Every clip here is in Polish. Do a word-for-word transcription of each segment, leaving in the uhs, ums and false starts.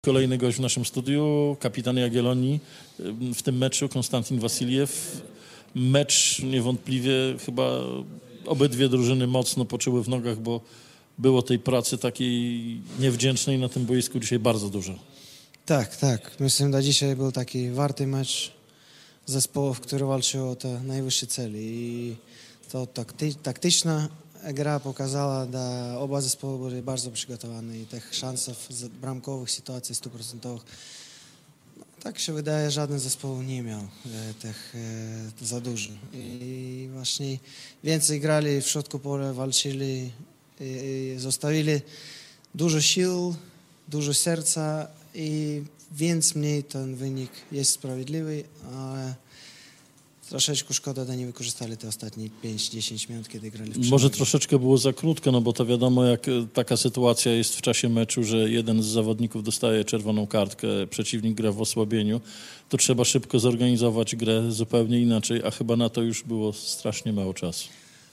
Kolejny gość w naszym studiu, kapitan Jagiellonii. W tym meczu Konstantin Wasiljew. Mecz niewątpliwie chyba obydwie drużyny mocno poczuły w nogach, bo było tej pracy takiej niewdzięcznej na tym boisku dzisiaj bardzo dużo. Tak, tak. Myślę, że dzisiaj był taki warty mecz zespołów, który walczył o te najwyższe cele. I to takty, taktyczna gra pokazała, że oba zespoły były bardzo przygotowane i tych szansów bramkowych, sytuacji stuprocentowych. No, tak się wydaje, żaden zespoł nie miał e, tych e, za dużo. I właśnie więcej grali w środku pola, walczyli, i, i zostawili dużo sił, dużo serca i więc mniej ten wynik jest sprawiedliwy, ale troszeczkę szkoda, że nie wykorzystali te ostatnie pięć dziesięć minut, kiedy grali w przerwie. Może troszeczkę było za krótko, no bo to wiadomo, jak taka sytuacja jest w czasie meczu, że jeden z zawodników dostaje czerwoną kartkę, przeciwnik gra w osłabieniu, to trzeba szybko zorganizować grę zupełnie inaczej, a chyba na to już było strasznie mało czasu.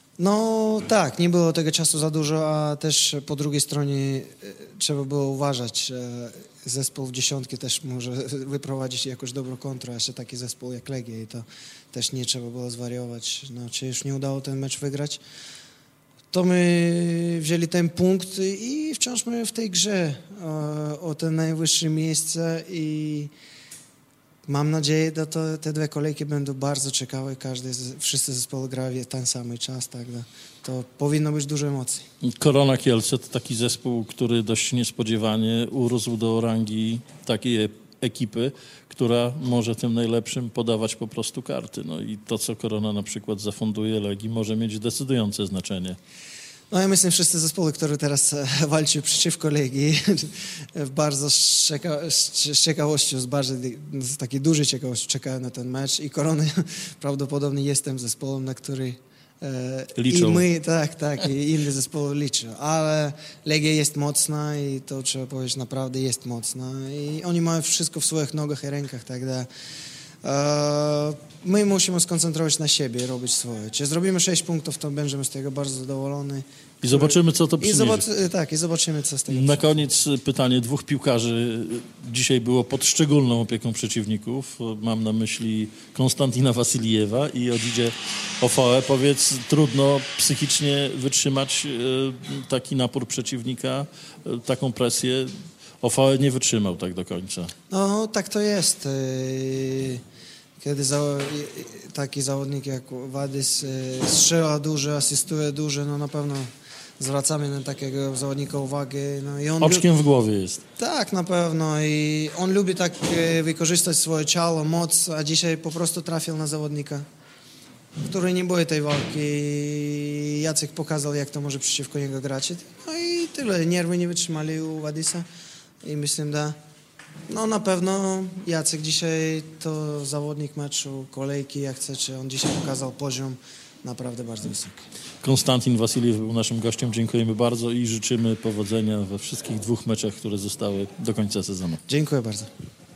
No tak, nie było tego czasu za dużo, a też po drugiej stronie trzeba było uważać, że zespół w dziesiątki też może wyprowadzić jakoś dobrą kontrę, a jeszcze taki zespół jak Legia i to też nie trzeba było zwariować. No, czy już nie udało ten mecz wygrać, to my wzięli ten punkt i wciąż my w tej grze o, o te najwyższe miejsce i mam nadzieję, że to, te dwie kolejki będą bardzo ciekawe. Każdy, wszyscy zespoły grają w ten sam czas, tak, to powinno być dużo emocji. Korona Kielce to taki zespół, który dość niespodziewanie urósł do rangi takiej ekipy, która może tym najlepszym podawać po prostu karty. No i to, co Korona na przykład zafunduje Legii, może mieć decydujące znaczenie. No ja myślę, że wszyscy zespoły, które teraz walczą przeciwko Legii, bardzo z, cieka- z ciekawością, z bardzo z takiej dużej ciekawością czekają na ten mecz i Korony prawdopodobnie jest tym zespołem, na który e, liczą. I my, tak, tak, i inne zespoły liczą, ale Legia jest mocna i to trzeba powiedzieć, naprawdę jest mocna i oni mają wszystko w swoich nogach i rękach, tak da. E, My musimy skoncentrować na siebie i robić swoje. Czy zrobimy sześć punktów, to będziemy z tego bardzo zadowoleni. I zobaczymy, co to I przyniesie. zobac- tak, i zobaczymy, co z tego Na przyniesie. koniec pytanie. Dwóch piłkarzy dzisiaj było pod szczególną opieką przeciwników. Mam na myśli Konstantina Wasiljewa i Odzidzie Ofoe. Powiedz, trudno psychicznie wytrzymać e, taki napór przeciwnika, e, taką presję. Ofoe nie wytrzymał tak do końca. No, tak to jest. Yy, Kiedy za, taki zawodnik jak Wadys strzela dużo, asystuje dużo, no na pewno zwracamy na takiego zawodnika uwagę. No i on Oczkiem lu- w głowie jest. Tak, na pewno. I on lubi tak e, wykorzystać swoje ciało, moc, a dzisiaj po prostu trafił na zawodnika, który nie boi tej walki. I Jacek pokazał, jak to może przeciwko niego grać. No i tyle. Nerwy nie wytrzymali u Wadysa i myślę, że no na pewno Jacek dzisiaj to zawodnik meczu, kolejki, jak chcecie. On dzisiaj pokazał poziom naprawdę bardzo wysoki. Konstantin Wasiljew był naszym gościem. Dziękujemy bardzo i życzymy powodzenia we wszystkich dwóch meczach, które zostały do końca sezonu. Dziękuję bardzo.